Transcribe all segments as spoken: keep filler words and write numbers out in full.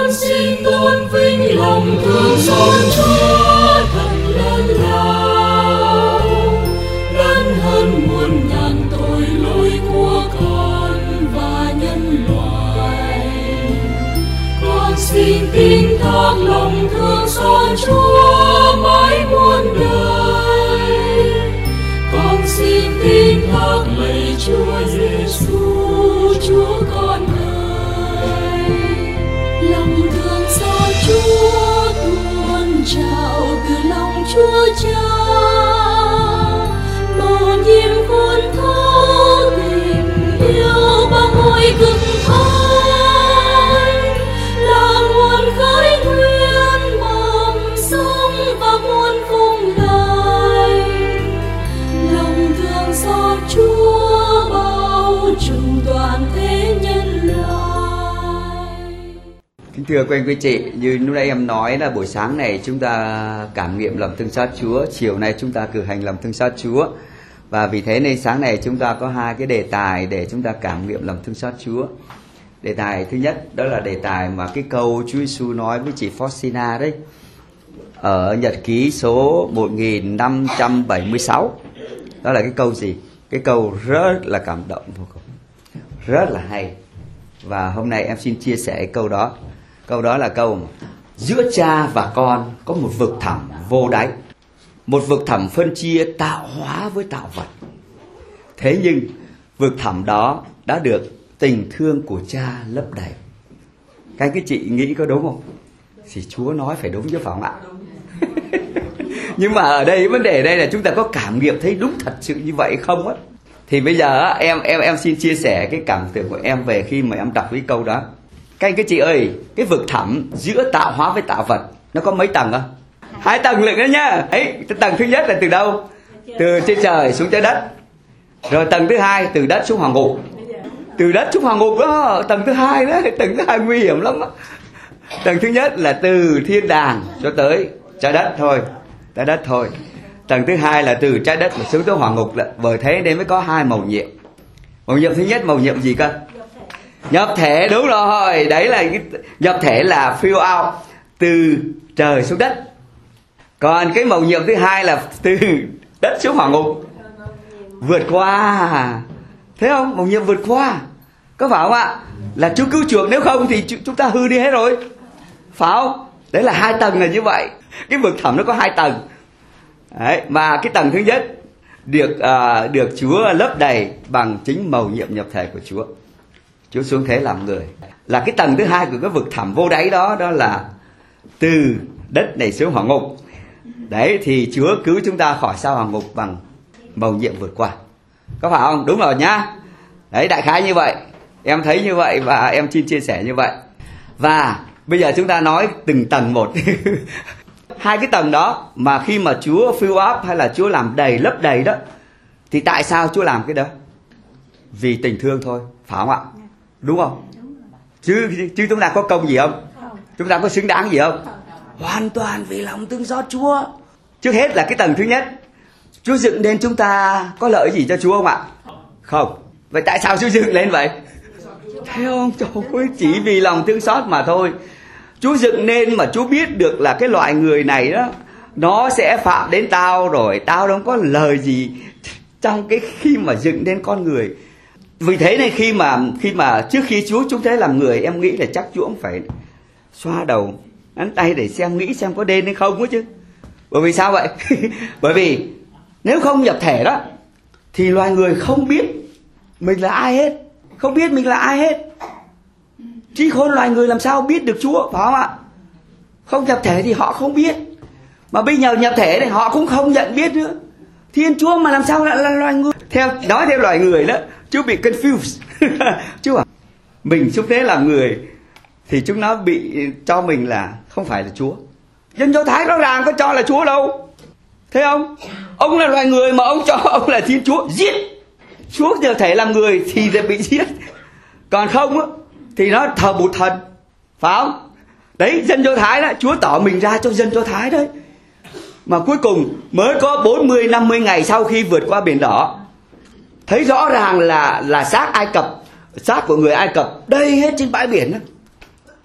con xin tôn vinh lòng thương xót Chúa thật lớn lao, lớn hơn muôn ngàn tội lỗi của con và nhân loại. Con xin tin thác lòng thương xót Chúa mãi muôn đời. Con xin tin thác lạy Chúa Giêsu, Chúa con ơi. Lòng thương xót Chúa tuôn trào từ lòng Chúa Cha, màu nhiệm hôn thấu tình yêu bao ngôi cực thánh, là nguồn khởi nguyên mầm sống và muôn phúc lành. Lòng thương xót Chúa bao trùm toàn thế nhân loại. Kính thưa quý anh quý chị, như lúc nãy em nói là buổi sáng này chúng ta cảm nghiệm lòng thương xót Chúa, chiều nay chúng ta cử hành lòng thương xót Chúa. Và vì thế nên sáng này chúng ta có hai cái đề tài để chúng ta cảm nghiệm lòng thương xót Chúa. Đề tài thứ nhất đó là đề tài mà cái câu Chúa Giêsu nói với chị Faustina đấy, ở nhật ký số một nghìn năm trăm bảy mươi sáu. Đó là cái câu gì? Cái câu rất là cảm động vô cùng, rất là hay. Và hôm nay em xin chia sẻ cái câu đó. Câu đó là câu giữa cha và con có một vực thẳm vô đáy, một vực thẳm phân chia tạo hóa với tạo vật. Thế nhưng vực thẳm đó đã được tình thương của cha lấp đầy. Các anh các chị nghĩ có đúng không? Thì Chúa nói phải đúng chứ phải không ạ? Nhưng mà ở đây vấn đề ở đây là chúng ta có cảm nghiệm thấy đúng thật sự như vậy không á? Thì bây giờ em em em xin chia sẻ cái cảm tưởng của em về khi mà em đọc cái câu đó. Các anh các chị ơi, cái vực thẳm giữa tạo hóa với tạo vật nó có mấy tầng không? Hai tầng lận đó nhá. Ấy, tầng thứ nhất là từ đâu? Từ trên trời xuống tới đất. Rồi tầng thứ hai từ đất xuống hoàng ngục. Từ đất xuống hoàng ngục đó, tầng thứ hai đó, tầng thứ hai nguy hiểm lắm đó. Tầng thứ nhất là từ thiên đàng cho tới trái đất thôi, trái đất thôi. Tầng thứ hai là từ trái đất mà xuống tới hoàng ngục. Bởi thế nên mới có hai mầu nhiệm. Mầu nhiệm thứ nhất, mầu nhiệm gì cơ? Nhập thể, đúng rồi. Đấy là cái, nhập thể là fill out, từ trời xuống đất. Còn cái mầu nhiệm thứ hai là từ đất xuống hỏa ngục, vượt qua. Thấy không? Mầu nhiệm vượt qua. Có phải không ạ? Là Chúa cứu chuộc, nếu không thì chúng ta hư đi hết rồi. Phải không? Đấy là hai tầng là như vậy. Cái vực thẳm nó có hai tầng. Đấy, mà cái tầng thứ nhất được uh, được Chúa lấp đầy bằng chính mầu nhiệm nhập thể của Chúa. Chúa xuống thế làm người. Là cái tầng thứ hai của cái vực thẳm vô đáy đó, đó là từ đất này xuống hỏa ngục. Đấy, thì Chúa cứu chúng ta khỏi sao hỏa ngục bằng mầu nhiệm vượt qua. Có phải không? Đúng rồi nhá. Đấy, đại khái như vậy. Em thấy như vậy và em xin chia sẻ như vậy. Và bây giờ chúng ta nói từng tầng một. Hai cái tầng đó mà khi mà Chúa fill up hay là Chúa làm đầy, lấp đầy đó, thì tại sao Chúa làm cái đó? Vì tình thương thôi, phải không ạ? Đúng không? Chứ, chứ chúng ta có công gì không? Chúng ta có xứng đáng gì không? Hoàn toàn vì lòng thương xót Chúa. Trước hết là cái tầng thứ nhất, Chúa dựng nên chúng ta có lợi gì cho Chúa không ạ? Không. Vậy tại sao Chúa dựng lên vậy? Thấy không? Trời ơi, chỉ vì lòng thương xót mà thôi. Chúa dựng nên mà Chúa biết được là cái loại người này đó, nó sẽ phạm đến tao rồi, tao không có lời gì trong cái khi mà dựng nên con người. Vì thế nên khi mà khi mà trước khi Chúa chúng thế làm người, em nghĩ là chắc Chúa cũng phải xoa đầu đánh tay để xem nghĩ xem có đen hay không á chứ. Bởi vì sao vậy? Bởi vì nếu không nhập thể đó thì loài người không biết mình là ai hết, không biết mình là ai hết. Trí khôn loài người làm sao biết được Chúa, phải không ạ? Không nhập thể thì họ không biết. Mà bây giờ nhập thể này họ cũng không nhận biết nữa. Thiên Chúa mà làm sao lại là loài người? Theo nói theo loài người đó, Chúa bị confused. Chúa bảo mình xúc thế làm người thì chúng nó bị cho mình là không phải là Chúa. Dân Do Thái rõ ràng có cho là Chúa đâu. Thấy không? Ông là loài người mà ông cho ông là Thiên Chúa, giết. Chúa nhập thể làm người thì sẽ bị giết. Còn không á thì nó thờ Bụt thần, phải không? Đấy, dân Do Thái đó, Chúa tỏ mình ra cho dân Do Thái đấy. Mà cuối cùng mới có bốn mươi năm mươi ngày sau khi vượt qua biển đỏ, thấy rõ ràng là là xác Ai Cập, xác của người Ai Cập đầy hết trên bãi biển đó.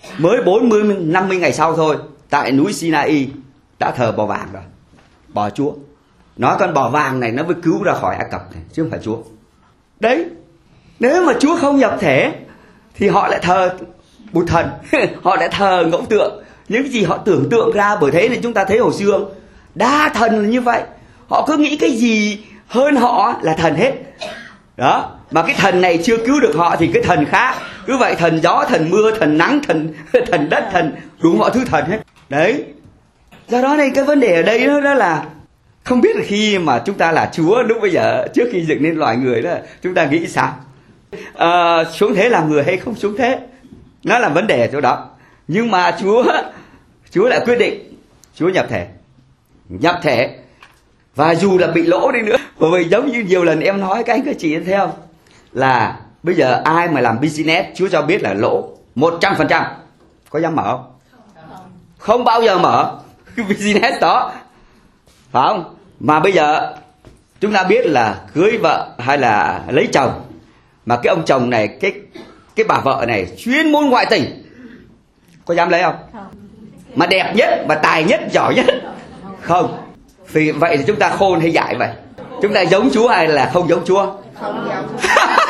Mới bốn mươi năm mươi ngày sau thôi, tại núi Sinai đã thờ bò vàng rồi, bò Chúa. Nói con bò vàng này nó mới cứu ra khỏi Ai Cập này, chứ không phải Chúa. Đấy, nếu mà Chúa không nhập thể thì họ lại thờ bụt thần, họ lại thờ ngẫu tượng, những cái gì họ tưởng tượng ra. Bởi thế nên chúng ta thấy hồi xưa đa thần là như vậy, họ cứ nghĩ cái gì hơn họ là thần hết. Đó, mà cái thần này chưa cứu được họ thì cái thần khác. Cứ vậy thần gió, thần mưa, thần nắng, thần thần đất, thần đủ mọi thứ thần hết. Đấy, do đó nên cái vấn đề ở đây đó, đó là không biết là khi mà chúng ta là Chúa lúc bây giờ, trước khi dựng nên loài người đó, chúng ta nghĩ sao? À, xuống thế làm người hay không xuống thế, nó là vấn đề ở chỗ đó. Nhưng mà Chúa Chúa đã quyết định Chúa nhập thể, nhập thể. Và dù là bị lỗ đi nữa, bởi vì giống như nhiều lần em nói các anh các chị theo là bây giờ ai mà làm business, Chúa cho biết là lỗ một trăm phần trăm, có dám mở không? Không bao giờ mở cái business đó, phải không? Mà bây giờ chúng ta biết là cưới vợ hay là lấy chồng, mà cái ông chồng này, cái cái bà vợ này chuyên môn ngoại tình, có dám lấy không? Mà đẹp nhất, mà tài nhất, giỏi nhất, không. Vì vậy thì chúng ta khôn hay dại vậy? Chúng ta giống Chúa hay là không giống Chúa? Không giống.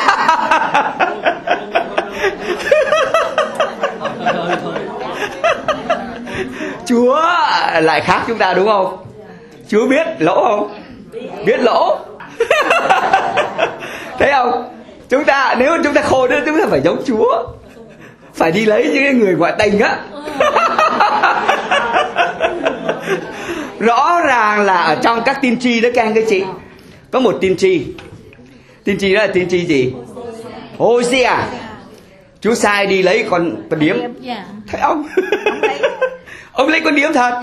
Chúa lại khác chúng ta đúng không? Chúa biết lỗ không? Biết lỗ. Thấy không? Chúng ta, nếu chúng ta khôn nữa, chúng ta phải giống Chúa, phải đi lấy những người ngoại tình á. Rõ ràng là ở trong các tiên tri đó các anh các chị, có một tiên tri. Tiên tri đó là tiên tri gì? Hosea. Chúa sai đi lấy con con điếm. Thấy không? Ông lấy con điếm thật.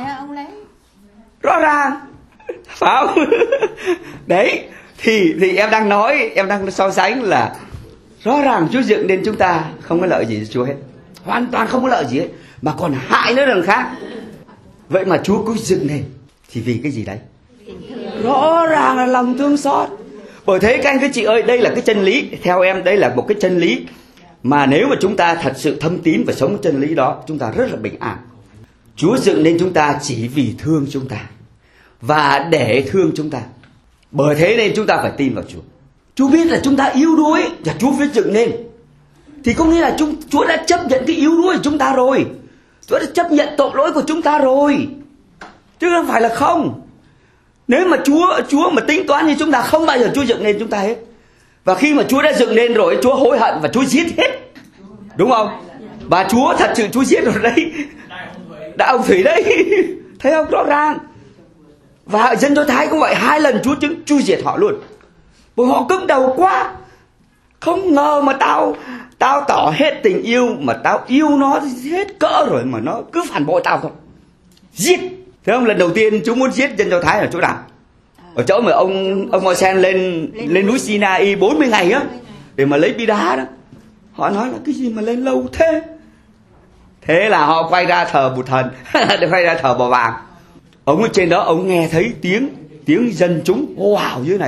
Rõ ràng, phải không? Đấy, thì thì em đang nói, em đang so sánh là rõ ràng Chúa dựng nên chúng ta không có lợi gì cho Chúa hết, hoàn toàn không có lợi gì hết, mà còn hại nữa đằng khác. Vậy mà Chúa cứ dựng nên thì vì cái gì đấy? Rõ ràng là lòng thương xót. Bởi thế các anh các chị ơi, đây là cái chân lý. Theo em đây là một cái chân lý mà nếu mà chúng ta thật sự thâm tín và sống chân lý đó, chúng ta rất là bình an. Chúa dựng nên chúng ta chỉ vì thương chúng ta và để thương chúng ta. Bởi thế nên chúng ta phải tin vào Chúa. Chúa biết là chúng ta yếu đuối và Chúa phải dựng nên, thì có nghĩa là chúng, Chúa đã chấp nhận cái yếu đuối của chúng ta rồi. Chúa đã chấp nhận tội lỗi của chúng ta rồi, chứ không phải là không. Nếu mà Chúa Chúa mà tính toán như chúng ta, không bao giờ Chúa dựng nên chúng ta hết. Và khi mà Chúa đã dựng nên rồi, Chúa hối hận và Chúa giết hết, đúng không? Và Chúa thật sự Chúa giết rồi đấy, đã ông Thủy đấy. Thấy không? Rõ ràng. Và dân Do Thái cũng vậy, hai lần Chúa chứng Chúa diệt họ luôn, bởi họ cứng đầu quá. Không ngờ mà tao Tao tỏ hết tình yêu, mà tao yêu nó hết cỡ rồi mà nó cứ phản bội tao thôi, giết. Thế không? Lần đầu tiên Chúa muốn giết dân Do Thái ở chỗ nào? Ở chỗ mà ông ông Môi-se lên lên núi Sinai bốn mươi ngày á, để mà lấy bi đá đó. Họ nói là cái gì mà lên lâu thế? Thế là họ quay ra thờ bụt thần, quay ra thờ bò vàng. Ông ở trên đó, ông nghe thấy tiếng tiếng dân chúng hô hào dưới này.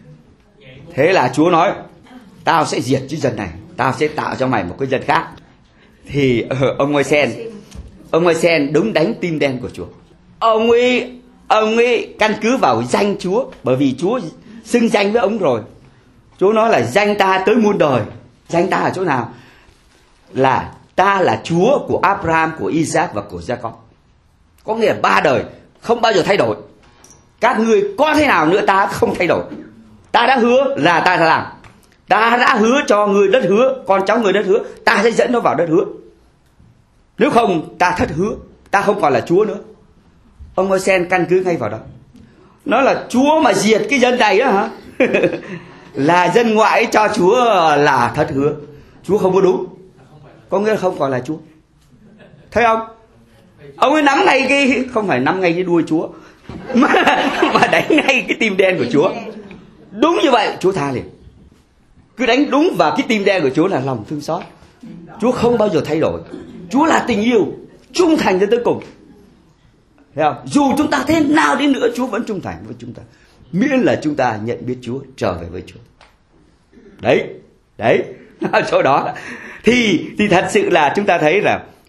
Thế là Chúa nói, tao sẽ diệt cái dân này, tao sẽ tạo cho mày một cái dân khác. Thì uh, ông Môi-se ông Môi-se đúng đánh tim đen của Chúa. Ông ấy ông ấy căn cứ vào danh Chúa, bởi vì Chúa xưng danh với ông rồi. Chúa nói là danh ta tới muôn đời. Danh ta ở chỗ nào? Là ta là Chúa của Abraham, của Isaac và của Jacob. Có nghĩa là ba đời không bao giờ thay đổi. Các ngươi có thế nào nữa ta không thay đổi. Ta đã hứa là ta sẽ làm. Ta đã hứa cho ngươi đất hứa, con cháu ngươi đất hứa, ta sẽ dẫn nó vào đất hứa. Nếu không ta thất hứa, ta không còn là Chúa nữa. Ông Môi-se căn cứ ngay vào đó. Nó là Chúa mà diệt cái dân này á hả? Là dân ngoại cho Chúa là thất hứa. Chúa không có đúng, có nghĩa là không còn là Chúa. Thấy không? Ông ấy nắm ngay cái, không phải nắm ngay cái đuôi Chúa, mà, mà đánh ngay cái tim đen của Chúa. Đúng như vậy, Chúa tha liền. Cứ đánh đúng vào cái tim đen của Chúa là lòng thương xót. Chúa không bao giờ thay đổi. Chúa là tình yêu, trung thành đến tới cùng. Thấy không? Dù chúng ta thế nào đi nữa, Chúa vẫn trung thành với chúng ta, miễn là chúng ta nhận biết Chúa, trở về với Chúa. Đấy, đấy, ở chỗ đó thì thì thật sự là chúng ta thấy là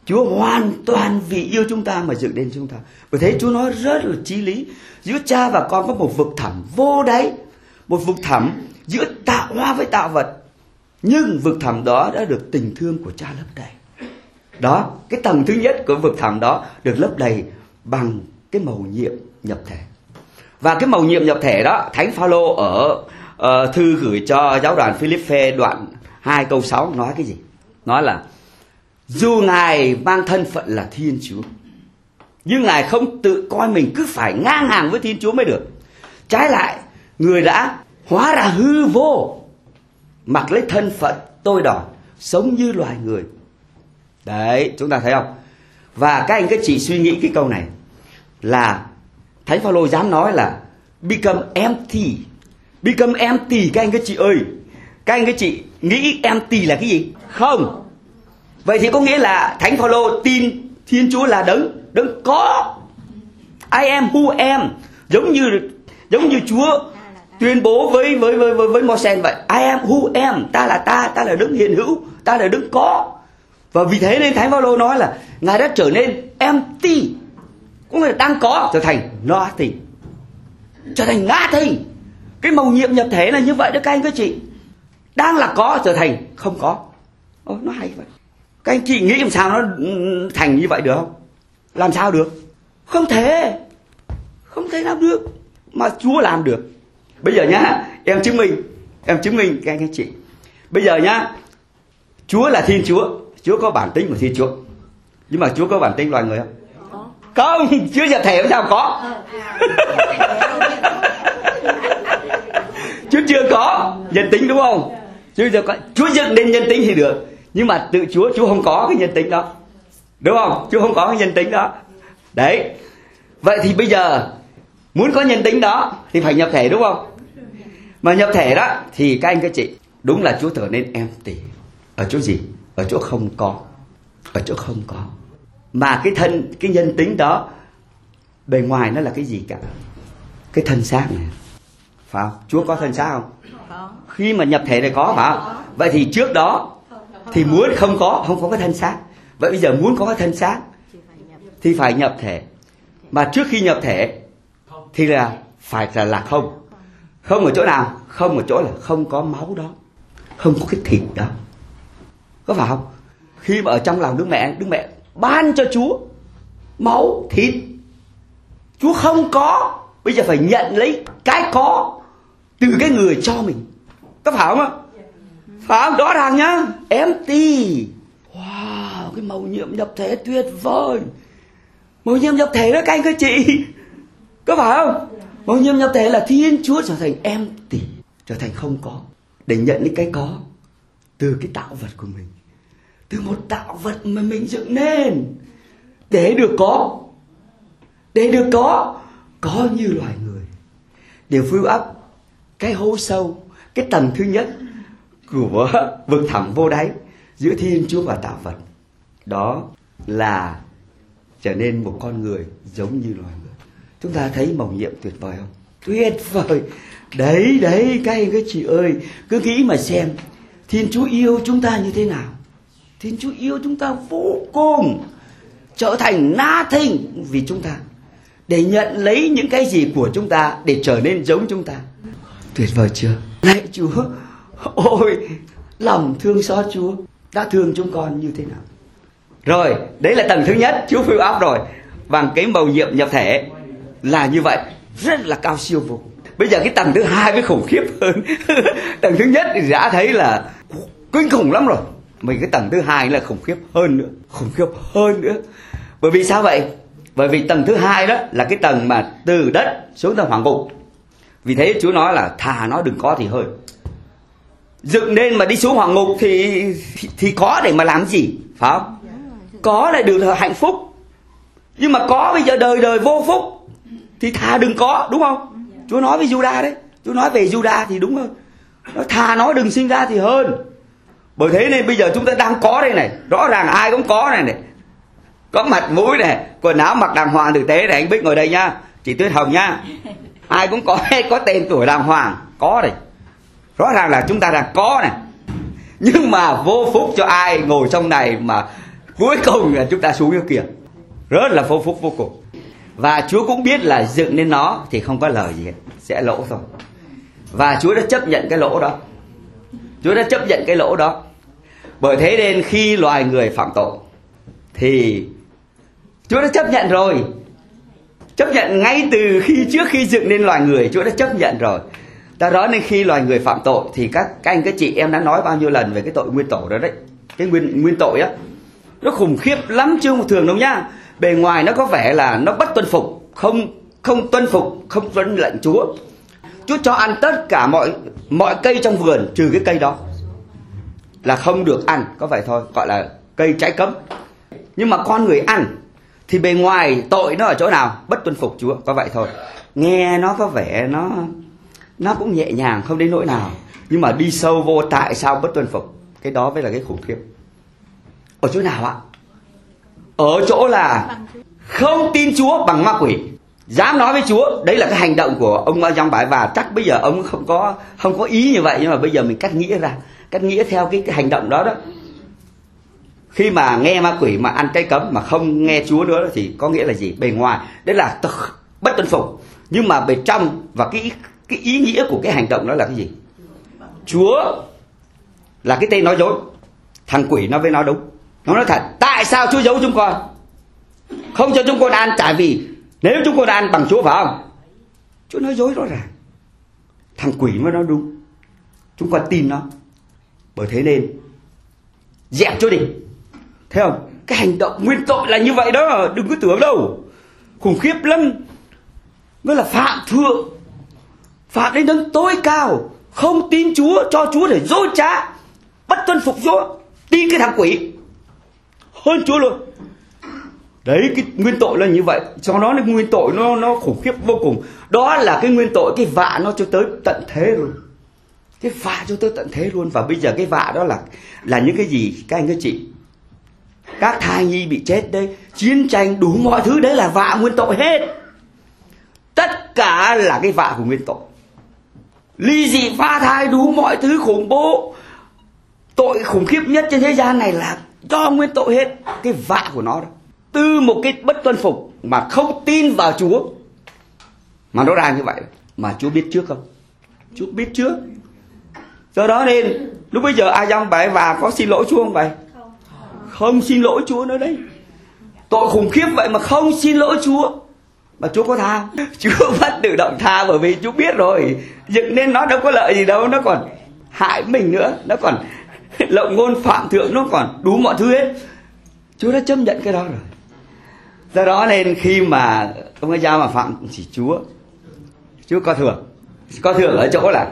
Chúa hoàn toàn vì yêu chúng ta mà dựng nên chúng ta. Bởi thế Chúa nói rất là chí lý. Giữa cha và con có một vực thẳm vô đáy, một vực thẳm giữa tạo hóa với tạo vật. Nhưng vực thẳm đó đã được tình thương của cha lấp đầy. Đó, cái tầng thứ nhất của vực thẳm đó được lấp đầy bằng cái mầu nhiệm nhập thể. Và cái mầu nhiệm nhập thể đó, Thánh Phaolô ở uh, thư gửi cho giáo đoàn Philippe đoạn hai câu sáu nói cái gì? Nói là dù Ngài mang thân phận là Thiên Chúa, nhưng Ngài không tự coi mình cứ phải ngang hàng với Thiên Chúa mới được. Trái lại, Người đã hóa ra hư vô, mặc lấy thân phận tôi đòn, sống như loài người. Đấy, chúng ta thấy không? Và các anh các chị suy nghĩ cái câu này là Thánh Phaolô dám nói là become empty. Become empty các anh các chị ơi. Các anh các chị nghĩ empty là cái gì? Không. Vậy thì có nghĩa là Thánh Phaolô tin Thiên Chúa là đấng đấng có. I am who am, giống như giống như Chúa tuyên bố với với với với, với Mô-se vậy. I am who am, ta là ta, ta là đấng hiện hữu, ta là đấng có. Và vì thế nên Thánh Phaolô nói là Ngài đã trở nên empty, cũng là đang có trở thành nothing, trở thành nothing. Cái mầu nhiệm nhập thể là như vậy đó các anh các chị. Đang là có trở thành không có. Ồ, nó hay vậy. Các anh chị nghĩ làm sao nó thành như vậy được không? Làm sao được? Không thể. Không thể làm được. Mà Chúa làm được. Bây giờ nhá, em chứng minh. Em chứng minh các anh các chị. Bây giờ nhá, Chúa là Thiên Chúa. Chúa có bản tính của Thiên Chúa. Nhưng mà Chúa có bản tính loài người không? Không, Chúa nhập thể làm sao có. Chúa chưa có nhân tính đúng không? Chúa chưa có. Chúa dựng nên nhân tính thì được. Nhưng mà tự Chúa, Chúa không có cái nhân tính đó. Đúng không? Chúa không có cái nhân tính đó. Đấy. Vậy thì bây giờ muốn có nhân tính đó thì phải nhập thể đúng không? Mà nhập thể đó thì các anh các chị, đúng là Chúa trở nên empty. Ở chỗ gì? Ở chỗ không có. Ở chỗ không có. Mà cái thân, cái nhân tính đó bề ngoài nó là cái gì cả? Cái thân xác này. Phải không? Chúa có thân xác không? Khi mà nhập thể này có phải không? Vậy thì trước đó thì muốn không có, không có cái thân xác. Vậy bây giờ muốn có cái thân xác thì phải nhập thể. Mà trước khi nhập thể thì là phải là, là không. Không ở chỗ nào? Không ở chỗ là không có máu đó, không có cái thịt đó. Có phải không? Khi mà ở trong lòng Đức Mẹ, Đức Mẹ ban cho Chúa máu, thịt. Chúa không có. Bây giờ phải nhận lấy cái có từ cái người cho mình. Có phải không? Phải không? Rõ ràng nhá. Empty. Wow, cái mầu nhiệm nhập thể tuyệt vời. Mầu nhiệm nhập thể đó các anh các chị. Có phải không? Mầu nhiệm nhập thể là Thiên Chúa trở thành empty, trở thành không có, để nhận những cái có từ cái tạo vật của mình, từ một tạo vật mà mình dựng nên, để được có, để được có, có như loài người, để fill up cái hố sâu, cái tầng thứ nhất của vực thẳm vô đáy giữa Thiên Chúa và tạo vật. Đó là trở nên một con người giống như loài người. Chúng ta thấy mầu nhiệm tuyệt vời không? Tuyệt vời. Đấy, đấy, các anh các chị ơi, cứ nghĩ mà xem, Thiên Chúa yêu chúng ta như thế nào. Thiên Chúa yêu chúng ta vô cùng, trở thành nothing vì chúng ta, để nhận lấy những cái gì của chúng ta, để trở nên giống chúng ta. Tuyệt vời chưa? Lạy Chúa, ôi, lòng thương xót Chúa đã thương chúng con như thế nào. Rồi, đấy là tầng thứ nhất, Chúa fill up rồi, bằng cái mầu nhiệm nhập thể là như vậy, rất là cao siêu vô. Bây giờ cái tầng thứ hai mới khủng khiếp hơn. Tầng thứ nhất thì đã thấy là kinh khủng lắm rồi. Mà cái tầng thứ hai là khủng khiếp hơn nữa, khủng khiếp hơn nữa. Bởi vì sao vậy? Bởi vì tầng thứ hai đó là cái tầng mà từ đất xuống tầng hoàng ngục. Vì thế Chúa nói là thà nó đừng có thì hơn. Dựng nên mà đi xuống hoàng ngục thì thì, thì có để mà làm gì, phải không? Có lại được hạnh phúc. Nhưng mà có bây giờ đời đời vô phúc thì thà đừng có, đúng không? Chúa nói với Juda đấy. Chúa nói về Juda thì đúng hơn. Nó thà nó đừng sinh ra thì hơn. Bởi thế nên bây giờ chúng ta đang có đây này. Rõ ràng ai cũng có này này. Có mặt mũi này, quần áo mặc đàng hoàng tử tế này. Anh Bích ngồi đây nha, chị Tuyết Hồng nha. Ai cũng có, có tên tuổi đàng hoàng. Có đây. Rõ ràng là chúng ta đang có này. Nhưng mà vô phúc cho ai ngồi trong này mà Cuối cùng là chúng ta xuống cái kia, rất là phô phúc vô cùng. Và Chúa cũng biết là dựng nên nó thì không có lời gì hết, sẽ lỗ thôi. Và Chúa đã chấp nhận cái lỗ đó. Chúa đã chấp nhận cái lỗ đó. Bởi thế nên khi loài người phạm tội thì Chúa đã chấp nhận rồi. Chấp nhận ngay từ khi trước khi dựng nên loài người, Chúa đã chấp nhận rồi. Do đó nên khi loài người phạm tội thì các, các anh các chị em đã nói bao nhiêu lần về cái tội nguyên tội đó đấy. Cái nguyên nguyên tội á, nó khủng khiếp lắm chứ không thường đâu nhá. Bề ngoài nó có vẻ là nó bất tuân phục, không không tuân phục, không tuân lệnh Chúa. Chúa cho ăn tất cả mọi mọi cây trong vườn trừ cái cây đó là không được ăn, có vậy thôi, gọi là cây trái cấm. Nhưng mà con người ăn thì bề ngoài tội nó ở chỗ nào? Bất tuân phục Chúa, có vậy thôi. Nghe nó có vẻ nó nó cũng nhẹ nhàng, không đến nỗi nào. Nhưng mà đi sâu vô tại sao bất tuân phục, cái đó mới là cái khủng khiếp. Ở chỗ nào ạ? Ở chỗ là không tin Chúa bằng ma quỷ, dám nói với Chúa. Đấy là cái hành động của ông Giăng Bái. Và chắc bây giờ ông không có không có ý như vậy, nhưng mà bây giờ mình cắt nghĩa ra, cắt nghĩa theo cái, cái hành động đó đó. Khi mà nghe ma quỷ mà ăn trái cấm mà không nghe Chúa nữa thì có nghĩa là gì? Bề ngoài đấy là bất tuân phục, nhưng mà bề trong và cái cái ý nghĩa của cái hành động đó là cái gì? Chúa là cái tên nói dối, thằng quỷ nó với nó đúng. Nó nói thật, tại sao Chúa giấu chúng con, không cho chúng con ăn? Tại vì nếu chúng con ăn bằng Chúa phải không? Chúa nói dối rõ ràng, thằng quỷ mới nói đúng, chúng con tin nó. Bởi thế nên dẹp Chúa đi. Thấy không? Cái hành động nguyên tội là như vậy đó, đừng có tưởng đâu. Khủng khiếp lắm. Nó là phạm thượng, phạm đến đấng tối cao, không tin Chúa, cho Chúa để dối trá, bất tuân phục Chúa, tin cái thằng quỷ hơn Chúa luôn. Đấy, cái nguyên tội là như vậy. Cho nó nguyên tội nó nó khủng khiếp vô cùng. Đó là cái nguyên tội, cái vạ nó cho tới tận thế luôn. Cái vạ cho tới tận thế luôn. Và bây giờ cái vạ đó là là những cái gì các anh các chị? Các thai nhi bị chết đấy, chiến tranh, đủ mọi thứ, đấy là vạ nguyên tội hết. Tất cả là cái vạ của nguyên tội. Ly dị, phá thai, đủ mọi thứ khủng bố. Tội khủng khiếp nhất trên thế gian này là do nguyên tội hết. Cái vạ của nó đó. Từ một cái bất tuân phục mà không tin vào Chúa mà nó ra như vậy. Mà Chúa biết trước không? Chúa biết trước. Do đó nên lúc bây giờ A Giăng Bái và có xin lỗi Chúa không vậy? Không. Không xin lỗi Chúa nữa đấy. Tội khủng khiếp vậy mà không xin lỗi Chúa. Mà Chúa có tha? Chúa vẫn tự động tha, bởi vì Chúa biết rồi. Dựng nên nó đâu có lợi gì đâu, nó còn hại mình nữa, nó còn lộng ngôn phạm thượng, nó còn đủ mọi thứ hết. Chúa đã chấp nhận cái đó rồi. Do đó nên khi mà ông ấy giao mà phạm chỉ Chúa, Chúa có thưởng. Có thưởng ở chỗ là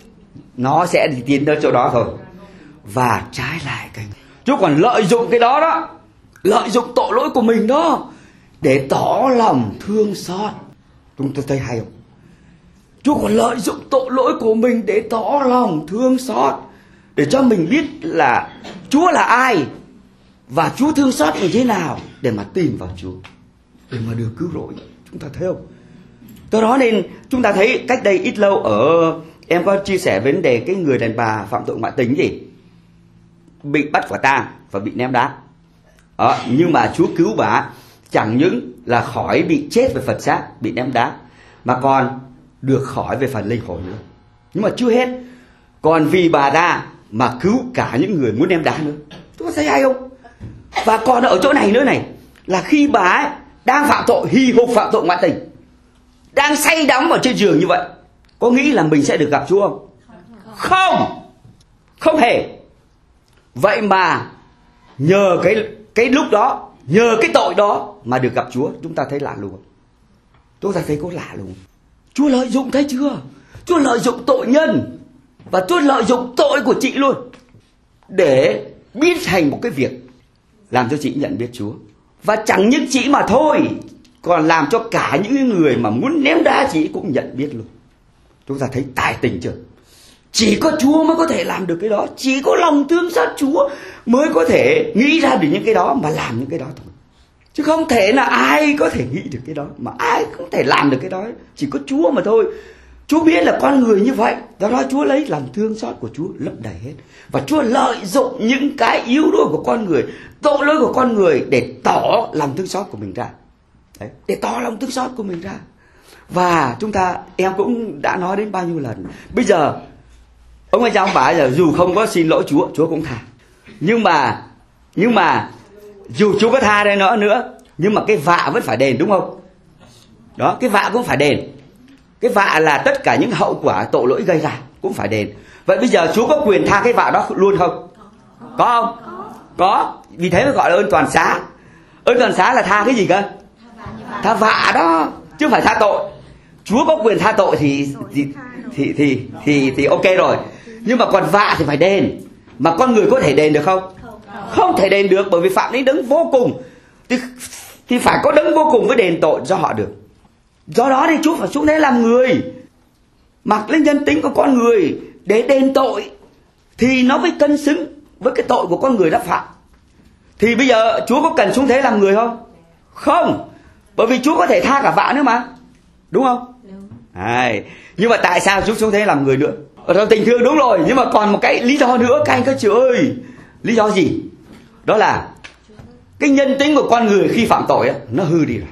nó sẽ đi tiến tới chỗ đó thôi. Và trái lại cái Chúa còn lợi dụng cái đó đó, lợi dụng tội lỗi của mình đó để tỏ lòng thương xót. Chúng tôi thấy hay không? Chúa còn lợi dụng tội lỗi của mình để tỏ lòng thương xót, để cho mình biết là Chúa là ai và Chúa thương xót mình thế nào, để mà tìm vào Chúa, để mà được cứu rỗi. Chúng ta thấy không? Do đó nên chúng ta thấy cách đây ít lâu ở em có chia sẻ vấn đề cái người đàn bà phạm tội ngoại tình gì, bị bắt quả tang và bị ném đá. Đó, nhưng mà Chúa cứu bà chẳng những là khỏi bị chết về phần xác, bị ném đá, mà còn được khỏi về phần linh hồn nữa. Nhưng mà chưa hết, còn vì bà ta mà cứu cả những người muốn ném đá nữa. Chúng ta thấy hay không? Và còn ở chỗ này nữa này, là khi bà ấy đang phạm tội, hì hục phạm tội ngoại tình, đang say đắm ở trên giường như vậy, có nghĩ là mình sẽ được gặp Chúa không? Không, không hề. Vậy mà nhờ cái cái lúc đó, nhờ cái tội đó mà được gặp Chúa. Chúng ta thấy lạ luôn. Chúng ta thấy có lạ luôn. Chúa lợi dụng, thấy chưa? Chúa lợi dụng tội nhân và Chúa lợi dụng tội của chị luôn, để biến thành một cái việc làm cho chị nhận biết Chúa. Và chẳng những chị mà thôi, còn làm cho cả những người mà muốn ném đá chị cũng nhận biết luôn. Chúng ta thấy tài tình chưa? Chỉ có Chúa mới có thể làm được cái đó. Chỉ có lòng thương xót Chúa mới có thể nghĩ ra được những cái đó mà làm những cái đó thôi. Chứ không thể là ai có thể nghĩ được cái đó, mà ai cũng thể làm được cái đó. Chỉ có Chúa mà thôi. Chúa biết là con người như vậy, do đó Chúa lấy lòng thương xót của Chúa lấp đầy hết. Và Chúa lợi dụng những cái yếu đuối của con người, tội lỗi của con người để tỏ lòng thương xót của mình ra. Đấy, để tỏ lòng thương xót của mình ra. Và chúng ta, em cũng đã nói đến bao nhiêu lần, bây giờ ông anh cha ông bà giờ dù không có xin lỗi Chúa, Chúa cũng tha. Nhưng mà nhưng mà dù Chúa có tha đây nữa nữa, nhưng mà cái vạ vẫn phải đền, đúng không? Đó, cái vạ cũng phải đền. Cái vạ là tất cả những hậu quả tội lỗi gây ra cũng phải đền. Vậy bây giờ Chúa có quyền tha cái vạ đó luôn không? Có không? Có. Vì thế mới gọi là ơn toàn xá. Ơn toàn xá là tha cái gì cơ? Tha vạ đó, chứ không phải tha tội. Chúa có quyền tha tội thì thì thì thì thì, thì ok rồi. Nhưng mà còn vạ thì phải đền. Mà con người có thể đền được không? Không thể đền được, bởi vì phạm đến đấng vô cùng. Thì, thì phải có đấng vô cùng mới đền tội cho họ được. Do đó thì Chúa phải xuống thế làm người, mặc lên nhân tính của con người để đền tội, thì nó mới cân xứng với cái tội của con người đã phạm. Thì bây giờ Chúa có cần xuống thế làm người không? Không, bởi vì Chúa có thể tha cả vạ nữa mà, đúng không? Đấy. Nhưng mà tại sao Chúa xuống thế làm người nữa? Ở tình thương đúng rồi, nhưng mà còn một cái lý do nữa các anh các chị ơi. Lý do gì? Đó là cái nhân tính của con người khi phạm tội ấy, nó hư đi rồi.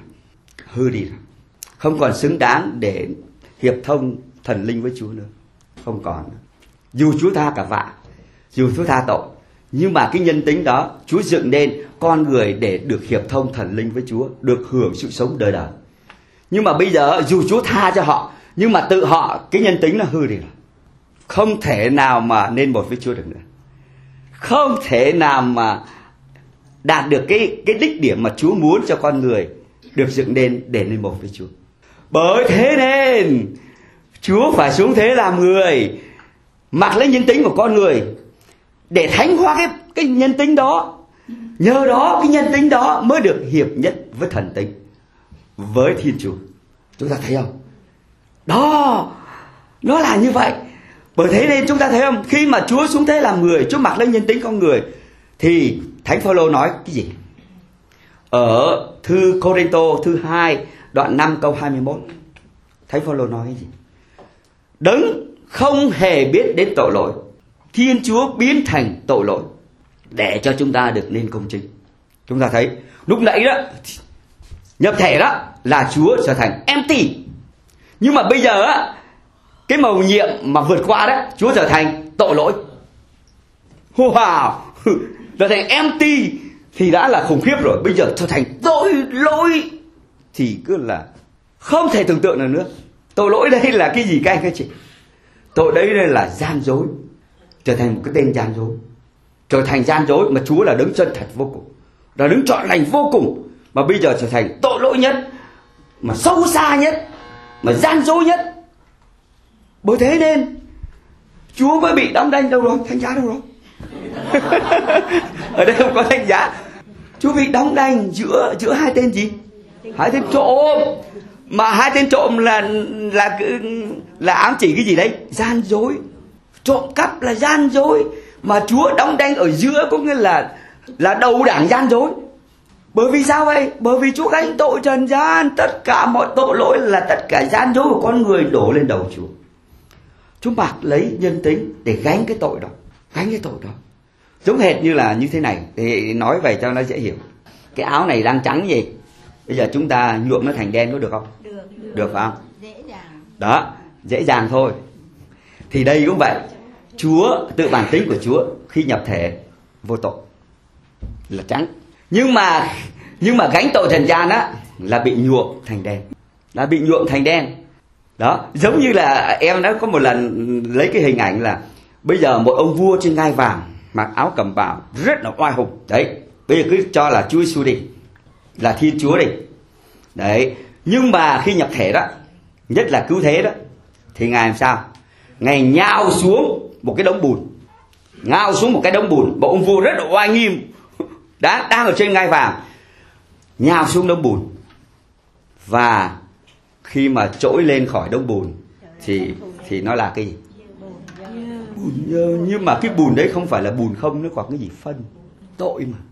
Hư đi rồi. Không còn xứng đáng để hiệp thông thần linh với Chúa nữa. Không còn nữa. Dù Chúa tha cả vạ, dù Chúa tha tội, nhưng mà cái nhân tính đó Chúa dựng nên con người để được hiệp thông thần linh với Chúa, được hưởng sự sống đời đời. Nhưng mà bây giờ dù Chúa tha cho họ, nhưng mà tự họ cái nhân tính nó hư đi rồi. Không thể nào mà nên một với Chúa được nữa. Không thể nào mà đạt được cái, cái đích điểm mà Chúa muốn cho con người được dựng nên để nên một với Chúa. Bởi thế nên Chúa phải xuống thế làm người, mặc lấy nhân tính của con người để thánh hóa cái, cái nhân tính đó. Nhờ đó cái nhân tính đó mới được hiệp nhất với thần tính, với Thiên Chúa. Chúng ta thấy không? Đó, nó là như vậy. Bởi thế nên chúng ta thấy không? Khi mà Chúa xuống thế làm người, Chúa mặc lên nhân tính con người, thì Thánh Phaolô nói cái gì? Ở thư Cô-rinh-tô thứ hai đoạn năm câu hai mươi mốt, Thánh Phaolô nói cái gì? Đấng không hề biết đến tội lỗi, Thiên Chúa biến thành tội lỗi để cho chúng ta được nên công chính. Chúng ta thấy lúc nãy đó, nhập thể đó là Chúa trở thành empty. Nhưng mà bây giờ á, cái mầu nhiệm mà vượt qua đó, Chúa trở thành tội lỗi. Wow, trở thành empty thì đã là khủng khiếp rồi. Bây giờ trở thành tội lỗi thì cứ là không thể tưởng tượng được nữa. Tội lỗi đây là cái gì các anh các chị? Tội đấy đây là gian dối. Trở thành một cái tên gian dối. Trở thành gian dối mà Chúa là đấng chân thật vô cùng, là đấng trọn lành vô cùng, mà bây giờ trở thành tội lỗi nhất, mà sâu xa nhất, mà gian dối nhất. Bởi thế nên Chúa mới bị đóng đinh đâu rồi? Thánh giá đâu rồi? Ở đây không có thánh giá. Chúa bị đóng đinh giữa giữa hai tên gì? Hai tên trộm. Mà hai tên trộm là là là ám chỉ cái gì đấy? Gian dối. Trộm cắp là gian dối, mà Chúa đóng đinh ở giữa có nghĩa là là đầu đảng gian dối. Bởi vì sao vậy? Bởi vì Chúa gánh tội trần gian, tất cả mọi tội lỗi là tất cả gian dối của con người đổ lên đầu Chúa. Chúa mặc lấy nhân tính để gánh cái tội đó, gánh cái tội đó. Giống hệt như là như thế này, thì nói về cho nó dễ hiểu. Cái áo này đang trắng gì? Bây giờ chúng ta nhuộm nó thành đen có được không? Được, được, được phải không? Dễ dàng. Đó, dễ dàng thôi. Thì đây cũng vậy. Chúa, tự bản tính của Chúa khi nhập thể vô tội là trắng. Nhưng mà nhưng mà gánh tội trần gian á là bị nhuộm thành đen. Là bị nhuộm thành đen. Đó, giống như là em đã có một lần lấy cái hình ảnh là bây giờ một ông vua trên ngai vàng, mặc áo cẩm bào rất là oai hùng. Đấy, bây giờ cứ cho là Chúa Giêsu đi, là Thiên Chúa đi. Đấy, nhưng mà khi nhập thể đó, nhất là cứu thế đó, thì Ngài làm sao? Ngài nhào xuống một cái đống bùn. Ngao xuống một cái đống bùn. Một ông vua rất là oai nghiêm, đã, đang ở trên ngai vàng, nhào xuống đống bùn. Và khi mà trỗi lên khỏi đống bùn thì thì nó là cái gì? Bùn nhơ. Nhưng mà cái bùn đấy không phải là bùn không, nó còn cái gì? Phân. Tội mà.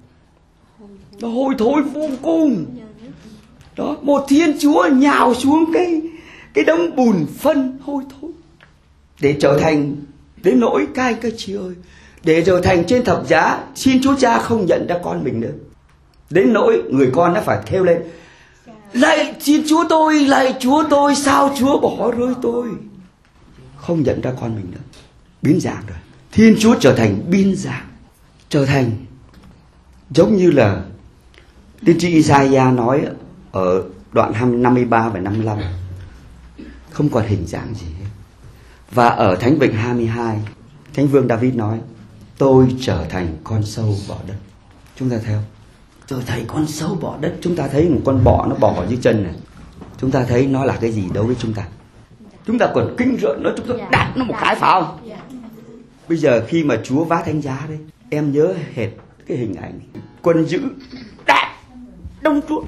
Nó hôi thối vô cùng. Đó, một Thiên Chúa nhào xuống cái cái đống bùn phân hôi thối, để trở thành đến nỗi các anh các chị ơi, để trở thành trên thập giá xin Chúa Cha không nhận ra con mình nữa. Đến nỗi người con nó phải kêu lên: lạy xin Chúa tôi, lạy Chúa tôi, sao Chúa bỏ rơi tôi? Không nhận ra con mình nữa. Biến dạng rồi. Thiên Chúa trở thành biến dạng, trở thành giống như là tiên tri Isaiah nói ở đoạn năm mươi ba và năm mươi lăm, không còn hình dạng gì hết. Và ở Thánh Vịnh hai mươi hai, Thánh Vương David nói: tôi trở thành con sâu bọ đất. Chúng ta thấy không? Trở thành con sâu bọ đất. Chúng ta thấy một con bọ nó bò dưới chân này, chúng ta thấy nó là cái gì đối với chúng ta? Chúng ta còn kinh rợn nó, chúng ta đạp nó một cái, phải không? Bây giờ khi mà Chúa vác thánh giá đấy, em nhớ hệt cái hình ảnh quân dữ đạp đông Chúa,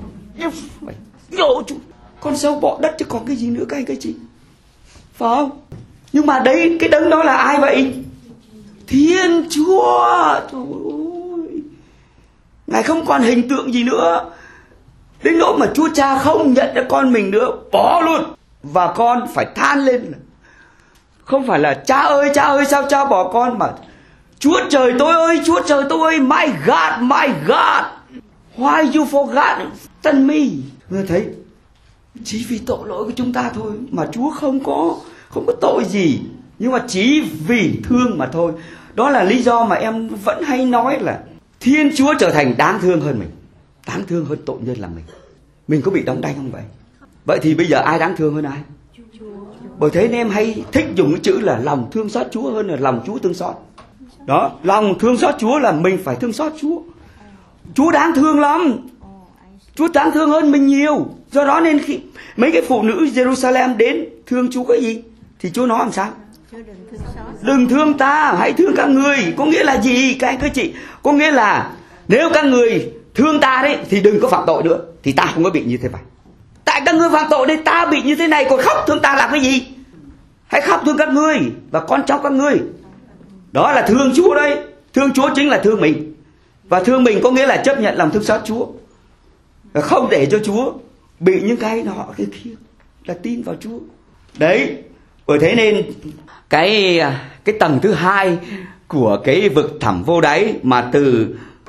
nhổ Chúa, con sâu bọ đất chứ còn cái gì nữa các anh các chị, phải không? Nhưng mà đấy, cái đấng đó là ai vậy? Thiên Chúa. Trời ơi, Ngài không còn hình tượng gì nữa, đến nỗi mà Chúa Cha không nhận ra con mình nữa, bỏ luôn. Và con phải than lên, không phải là cha ơi cha ơi sao cha bỏ con, mà Chúa trời tôi ơi, Chúa trời tôi ơi, my God, my God, why you forgot me? Ngươi thấy, chỉ vì tội lỗi của chúng ta thôi, mà Chúa không có không có tội gì, nhưng mà chỉ vì thương mà thôi. Đó là lý do mà em vẫn hay nói là Thiên Chúa trở thành đáng thương hơn mình, đáng thương hơn tội nhân là mình. Mình có bị đóng đanh không vậy? Vậy thì bây giờ ai đáng thương hơn ai? Bởi thế nên em hay thích dùng cái chữ là lòng thương xót Chúa hơn là lòng Chúa thương xót. Đó, lòng thương xót Chúa là mình phải thương xót Chúa. Chúa đáng thương lắm, Chúa đáng thương hơn mình nhiều. Do đó nên khi mấy cái phụ nữ Jerusalem đến thương Chúa cái gì thì Chúa nói làm sao? Đừng thương ta, hãy thương các người. Có nghĩa là gì các anh các chị? Có nghĩa là nếu các người thương ta đấy thì đừng có phạm tội nữa, thì ta không có bị như thế vậy. Tại các ngươi phạm tội đây, ta bị như thế này, còn khóc thương ta làm cái gì? Hãy khóc thương các ngươi và con cháu các ngươi. Đó là thương Chúa đây. Thương Chúa chính là thương mình. Và thương mình có nghĩa là chấp nhận lòng thương xót Chúa, và không để cho Chúa bị những cái nọ cái kia, là tin vào Chúa. Đấy, bởi thế nên cái cái tầng thứ hai của cái vực thẳm vô đáy mà từ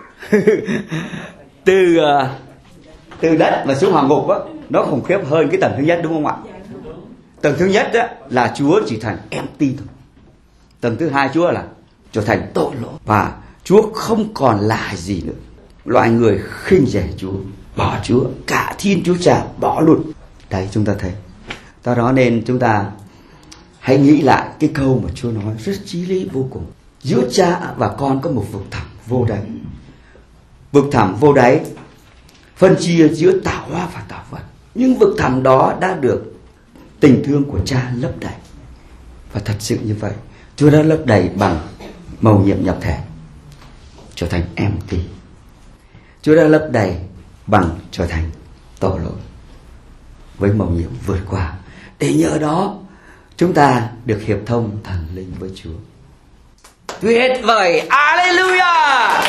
từ từ đất mà xuống hoàng ngục á, nó khủng khiếp hơn cái tầng thứ nhất, đúng không ạ? Tầng thứ nhất á, là Chúa chỉ thành em tin thôi. Tầng thứ hai Chúa là trở thành tội lỗi, và Chúa không còn là gì nữa. Loài người khinh rẻ Chúa, bỏ Chúa, cả Thiên Chúa Cha bỏ luôn. Đấy, chúng ta thấy. Do đó nên chúng ta hãy nghĩ lại cái câu mà Chúa nói rất chí lý vô cùng. Giữa cha và con có một vực thẳm vô đáy. Vực thẳm vô đáy phân chia giữa tạo hóa và tạo vật. Nhưng vực thẳm đó đã được tình thương của cha lấp đầy. Và thật sự như vậy, Chúa đã lấp đầy bằng mầu nhiệm nhập thể, trở thành empty. Chúa đã lấp đầy bằng trở thành tội lỗi, với mầu nhiệm vượt qua. Để nhờ đó chúng ta được hiệp thông thần linh với Chúa. Tuyệt vời, Alleluia.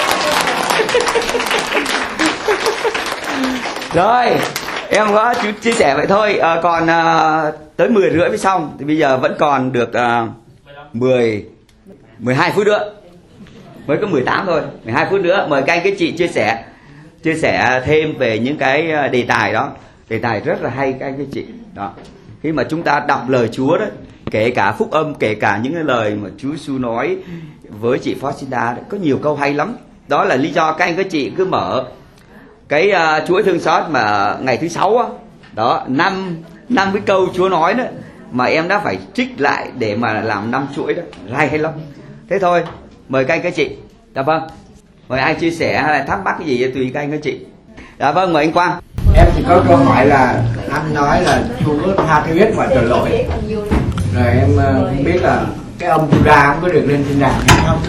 Rồi, em có chia sẻ vậy thôi. À, còn à, tới mười rưỡi mới xong, thì bây giờ vẫn còn được à, mười, mười hai phút nữa. Mới có mười tám thôi, mười hai phút nữa. Mời các anh các chị chia sẻ chia sẻ thêm về những cái đề tài đó. Đề tài rất là hay các anh các chị. Đó. Khi mà chúng ta đọc lời Chúa đó, kể cả phúc âm, kể cả những cái lời mà Chúa Giêsu nói với chị Faustina, có nhiều câu hay lắm. Đó là lý do các anh các chị cứ mở cái uh, chuỗi thương xót mà ngày thứ sáu á, đó, năm năm cái câu Chúa nói đó mà em đã phải trích lại để mà làm năm chuỗi đó, hay hay lắm. Thế thôi, mời các anh các chị. Dạ vâng, mời ai chia sẻ hay là thắc mắc cái gì tùy các anh các chị. Dạ vâng, mời anh Quang. Em chỉ có câu hỏi là anh nói là Chúa tha thứ hết mọi tội lỗi, rồi em không biết là cái ông Judah có được lên thiên đàng hay không?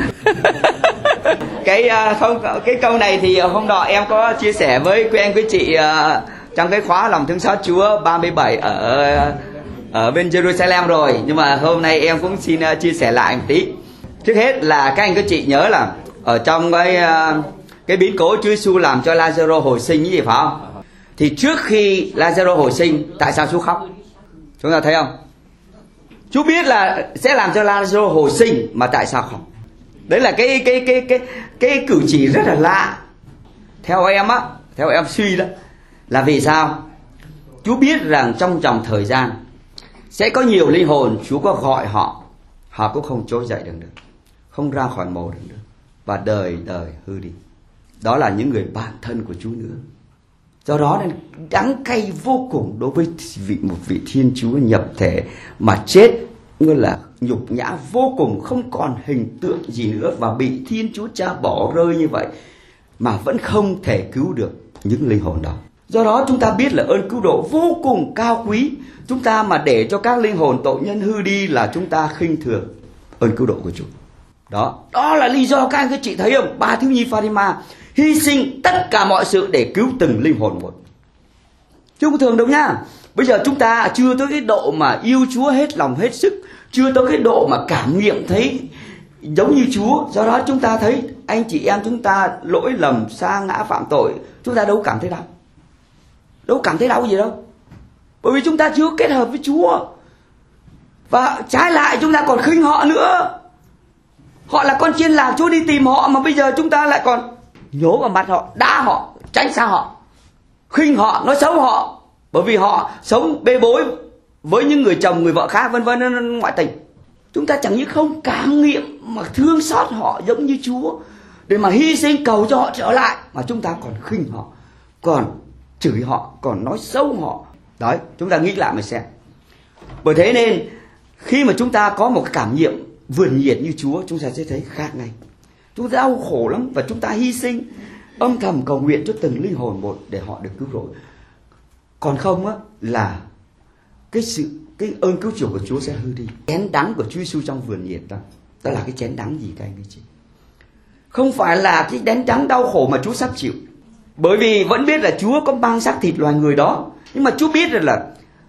Cái uh, không cái câu này thì hôm đó em có chia sẻ với quý anh quý chị uh, trong cái khóa lòng thương xót Chúa ba mươi bảy ở ở bên Jerusalem rồi, nhưng mà hôm nay em cũng xin uh, chia sẻ lại một tí. Trước hết là các anh các chị nhớ là ở trong cái uh, cái biến cố Chúa Giêsu làm cho Lazaro hồi sinh như vậy phải không? Thì trước khi Lazaro hồi sinh, tại sao Chúa khóc? Chúng ta thấy không? Chúa biết là sẽ làm cho Lazarus hồi sinh, mà tại sao không? Đấy là cái cái cái cái cái cử chỉ rất là lạ. Theo em á, theo em suy đó, là vì sao? Chúa biết rằng trong vòng thời gian sẽ có nhiều linh hồn Chúa có gọi họ, họ cũng không trỗi dậy được nữa, không ra khỏi mồ được nữa, và đời đời hư đi. Đó là những người bạn thân của Chúa nữa. Do đó nên đắng cay vô cùng đối với vị một vị Thiên Chúa nhập thể mà chết như là nhục nhã vô cùng, không còn hình tượng gì nữa, và bị Thiên Chúa Cha bỏ rơi như vậy mà vẫn không thể cứu được những linh hồn đó. Do đó chúng ta biết là ơn cứu độ vô cùng cao quý. Chúng ta mà để cho các linh hồn tội nhân hư đi là chúng ta khinh thường ơn cứu độ của Chúa. Đó, đó là lý do các anh các chị thấy không? Ba thiếu nhi Fatima hy sinh tất cả mọi sự để cứu từng linh hồn một. Chứ không thường đâu nha. Bây giờ chúng ta chưa tới cái độ mà yêu Chúa hết lòng hết sức, chưa tới cái độ mà cảm nghiệm thấy giống như Chúa. Do đó chúng ta thấy anh chị em chúng ta lỗi lầm, sa ngã, phạm tội, chúng ta đâu cảm thấy đau. Đâu cảm thấy đau gì đâu. Bởi vì chúng ta chưa kết hợp với Chúa. Và trái lại chúng ta còn khinh họ nữa. Họ là con chiên lạc, Chúa đi tìm họ, mà bây giờ chúng ta lại còn nhổ vào mặt họ, đá họ, tránh xa họ, khinh họ, nói xấu họ, bởi vì họ sống bê bối với những người chồng, người vợ khác, vân vân, ngoại tình. Chúng ta chẳng như không cảm nghiệm mà thương xót họ giống như Chúa, để mà hy sinh cầu cho họ trở lại, mà chúng ta còn khinh họ, còn chửi họ, còn nói xấu họ. Đấy, chúng ta nghĩ lại mà xem. Bởi thế nên khi mà chúng ta có một cái cảm nghiệm vườn nhiệt như Chúa, chúng ta sẽ thấy khác ngay. Chúng ta đau khổ lắm, và chúng ta hy sinh âm thầm cầu nguyện cho từng linh hồn một để họ được cứu rỗi. Còn không á là cái sự cái ơn cứu chuộc của Chúa sẽ hư đi. Chén đắng của Chúa Giêsu trong vườn nhiệt đó, đó là cái chén đắng gì các anh chị? Không phải là cái chén đắng đau khổ mà Chúa sắp chịu. Bởi vì vẫn biết là Chúa có mang xác thịt loài người đó, nhưng mà Chúa biết là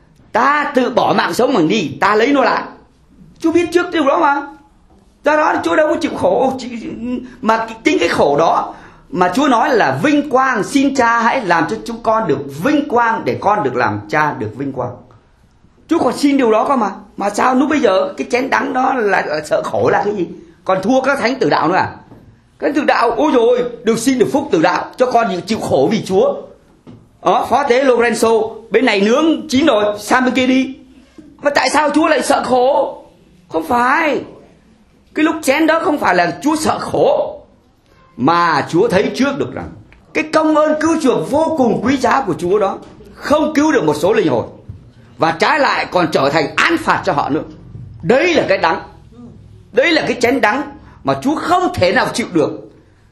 ta tự bỏ mạng sống bằng đi, ta lấy nó lại. Chúa biết trước điều đó mà. Do đó Chúa đâu có chịu khổ, mà chính cái khổ đó mà Chúa nói là vinh quang, xin Cha hãy làm cho chúng con được vinh quang để con được làm cha được vinh quang. Chúa còn xin điều đó cơ mà. Mà sao lúc bây giờ cái chén đắng đó là, là sợ khổ là cái gì? Còn thua các thánh tử đạo nữa à? Cái tử đạo, ôi rồi được xin được phúc tử đạo, cho con chịu khổ vì Chúa. Đó, phó tế Lorenzo bên này nướng chín rồi, sang bên kia đi. Mà tại sao Chúa lại sợ khổ? Không phải. Cái lúc chén đó không phải là Chúa sợ khổ, mà Chúa thấy trước được rằng cái công ơn cứu chuộc vô cùng quý giá của Chúa đó không cứu được một số linh hồn, và trái lại còn trở thành án phạt cho họ nữa. Đấy là cái đắng. Đấy là cái chén đắng mà Chúa không thể nào chịu được.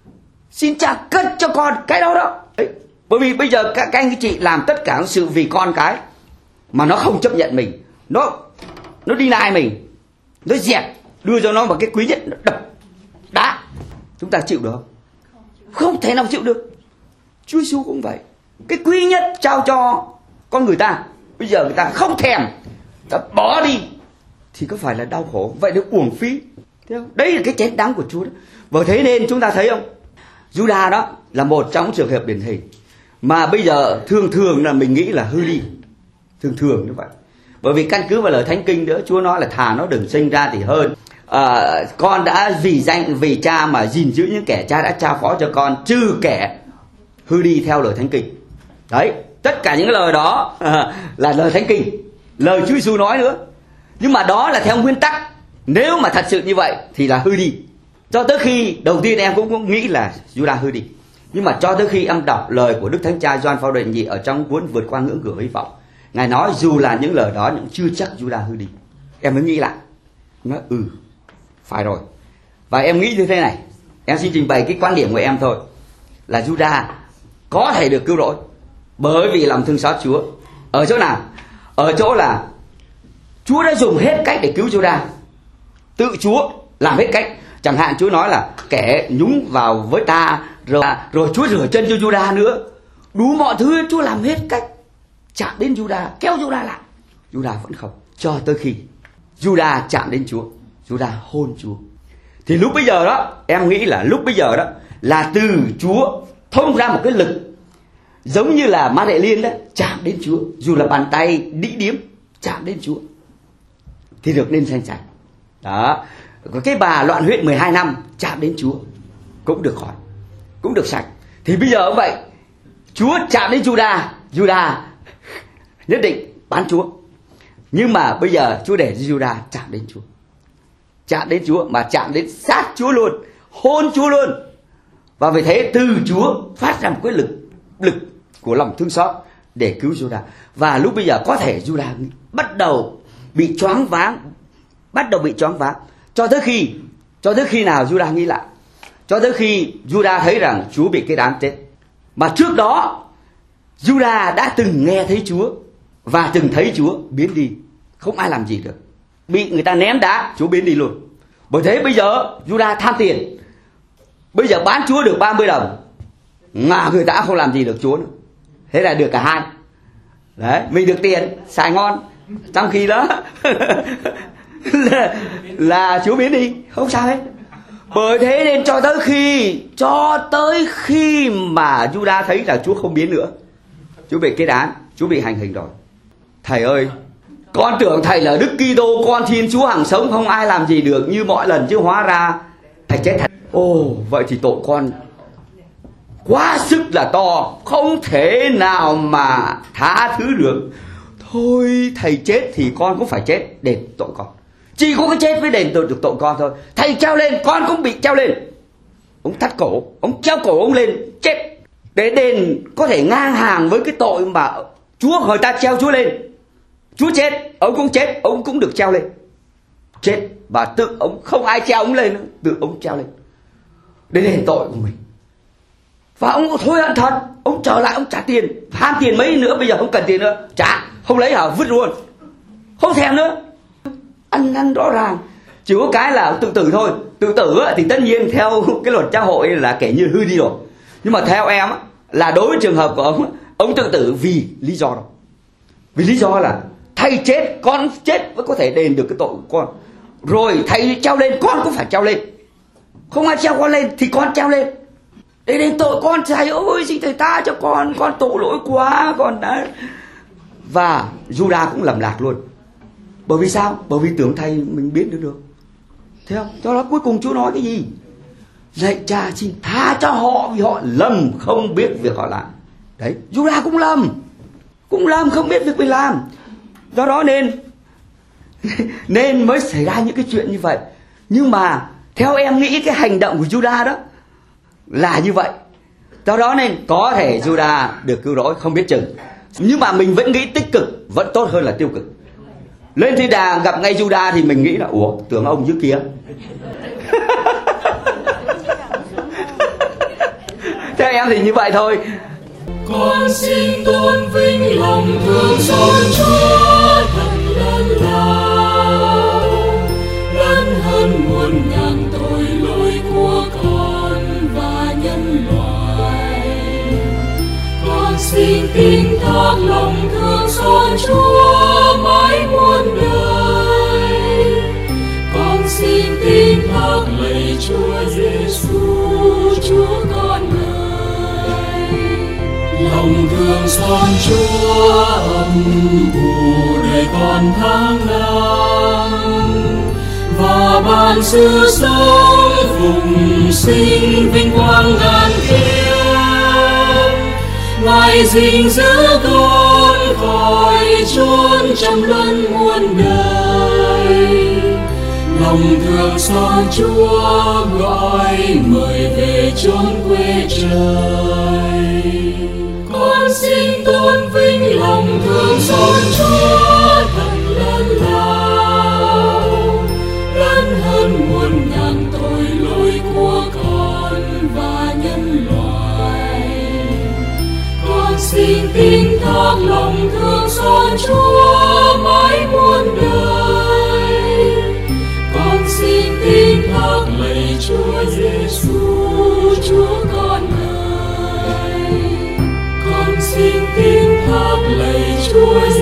Xin Cha cất cho con cái đó đó. Đấy. Bởi vì bây giờ các anh chị làm tất cả những sự vì con cái mà nó không chấp nhận mình, Nó Nó đi nại mình, nó dẹp, đưa cho nó một cái quý nhất, nó đập đá. Chúng ta chịu được không? Không thể nào chịu được. Chúa Giêsu cũng vậy. Cái quý nhất trao cho con người ta, bây giờ người ta không thèm, ta bỏ đi, thì có phải là đau khổ? Vậy được uổng phí. Đấy là cái chén đắng của Chúa đó. Và thế nên chúng ta thấy không, Judas đó là một trong trường hợp điển hình mà bây giờ thường thường là mình nghĩ là hư đi. Thường thường như vậy. Bởi vì căn cứ vào lời Thánh Kinh nữa, Chúa nói là thà nó đừng sinh ra thì hơn. À, con đã vì danh vì Cha mà gìn giữ những kẻ Cha đã trao phó cho con, trừ kẻ hư đi theo lời Thánh Kinh. Đấy, tất cả những lời đó à, là lời Thánh Kinh, lời Chúa Giêsu nói nữa. Nhưng mà đó là theo nguyên tắc. Nếu mà thật sự như vậy thì là hư đi. Cho tới khi đầu tiên em cũng, cũng nghĩ là Judas hư đi, nhưng mà cho tới khi em đọc lời của Đức Thánh Cha Gioan Phao Đệ Nhị ở trong cuốn Vượt qua ngưỡng cửa hy vọng, Ngài nói dù là những lời đó nhưng chưa chắc Judas hư đi. Em mới nghĩ lại, nói ừ phải rồi. Và em nghĩ như thế này, em xin trình bày cái quan điểm của em thôi, là Judas có thể được cứu rỗi bởi vì lòng thương xót Chúa. Ở chỗ nào? Ở chỗ là Chúa đã dùng hết cách để cứu Judas. Tự Chúa làm hết cách. Chẳng hạn Chúa nói là kẻ nhúng vào với ta, rồi, rồi Chúa rửa chân cho Judas nữa. Đủ mọi thứ Chúa làm hết cách, chạm đến Judas, kéo Judas lại. Judas vẫn không. Cho tới khi Judas chạm đến Chúa, Judas hôn Chúa, thì lúc bây giờ đó, em nghĩ là lúc bây giờ đó là từ Chúa thông ra một cái lực giống như là Ma Đệ Liên đó, chạm đến Chúa, dù là bàn tay đĩ điếm chạm đến Chúa thì được nên sanh sạch. Đó. Có cái bà loạn huyết mười hai năm chạm đến Chúa cũng được khỏi, cũng được sạch. Thì bây giờ cũng vậy, Chúa chạm đến Juda, Juda nhất định bán Chúa. Nhưng mà bây giờ Chúa để Juda chạm đến Chúa, chạm đến Chúa mà chạm đến sát Chúa luôn, hôn Chúa luôn. Và vì thế từ Chúa phát ra một cái lực lực của lòng thương xót để cứu Juda. Và lúc bây giờ có thể Juda bắt đầu bị choáng váng, bắt đầu bị choáng váng cho tới khi cho tới khi nào Juda nghĩ lại, cho tới khi Juda thấy rằng Chúa bị cái đám chết. Mà trước đó Juda đã từng nghe thấy Chúa và từng thấy Chúa biến đi, không ai làm gì được, bị người ta ném đá, Chúa biến đi luôn. Bởi thế bây giờ Juda tham tiền, bây giờ bán Chúa được ba mươi đồng mà người ta không làm gì được Chúa nữa. Thế là được cả hai. Đấy, mình được tiền xài ngon, trong khi đó là, là Chúa biến đi, không sao hết. Bởi thế nên cho tới khi cho tới khi mà Juda thấy là Chúa không biến nữa, Chúa bị kết án, Chúa bị hành hình rồi. Thầy ơi, con tưởng thầy là Đức Kitô, con tin Chúa hằng sống, không ai làm gì được như mọi lần, chứ hóa ra thầy chết thật. Ồ, vậy thì tội con quá sức là to, không thể nào mà tha thứ được. Thôi thầy chết thì con cũng phải chết đền tội con, chỉ có cái chết mới đền tội được tội con thôi. Thầy treo lên, con cũng bị treo lên. Ông thắt cổ, ông treo cổ ông lên chết để đền, có thể ngang hàng với cái tội mà Chúa người ta treo Chúa lên. Chúa chết, ông cũng chết, ông cũng được treo lên. Chết và tự ông không ai treo ông lên nữa, tự ông treo lên để đền tội của mình. Và ông thôi hận thật, ông trở lại ông trả tiền, ham tiền mấy nữa, bây giờ không cần tiền nữa, trả, không lấy hả vứt luôn, không thèm nữa. Ăn năn rõ ràng, chỉ có cái là tự tử thôi. Tự tử thì tất nhiên theo cái luật xã hội là kể như hư đi rồi. Nhưng mà theo em là đối với trường hợp của ông, ông tự tử vì lý do đó. Vì lý do là thầy chết, con chết mới có thể đền được cái tội của con. Rồi thầy treo lên, con cũng phải treo lên. Không ai treo con lên thì con treo lên để đền tội con. Thầy ơi xin thầy tha cho con, con tội lỗi quá, con đã. Và Juda cũng lầm lạc luôn. Bởi vì sao? Bởi vì tưởng thầy mình biết được được. Thấy không? Cho đó cuối cùng Chúa nói cái gì? Lạy Cha xin tha cho họ vì họ lầm không biết việc họ làm. Đấy, Juda cũng lầm, cũng lầm không biết việc mình làm. Do đó nên nên mới xảy ra những cái chuyện như vậy. Nhưng mà theo em nghĩ cái hành động của Juda đó là như vậy. Do đó nên có thể Juda được cứu rỗi không biết chừng. Nhưng mà mình vẫn nghĩ tích cực vẫn tốt hơn là tiêu cực. Lên thiên đàng gặp ngay Juda thì mình nghĩ là ủa, tưởng ông dưới kia. Theo em thì như vậy thôi. Con xin tôn vinh lòng thương xót Chúa thật lớn lao, lớn hơn muôn ngàn tội lỗi của con và nhân loại. Con xin tin thác lòng thương xót Chúa mãi muôn đời. Con xin tin thác lạy Chúa Giêsu, Chúa con ơi. Lòng thương xót Chúa âm u đời con tháng năm, và ban sự sống vùng sinh vinh quang ngàn kiếp. Ngài gìn giữ con khỏi chốn trầm luân muôn đời. Lòng thương xót Chúa gọi mời về chốn quê trời. Con xin tôn vinh lòng thương xót Chúa thật lớn lao, lớn hơn muôn ngàn tội lỗi của con và nhân loại. Con xin tin thác lòng thương xót Chúa mãi muôn đời. Con xin tin thác lạy Chúa Giêsu, Chúa con ơi. Con xin tin thác lạy Chúa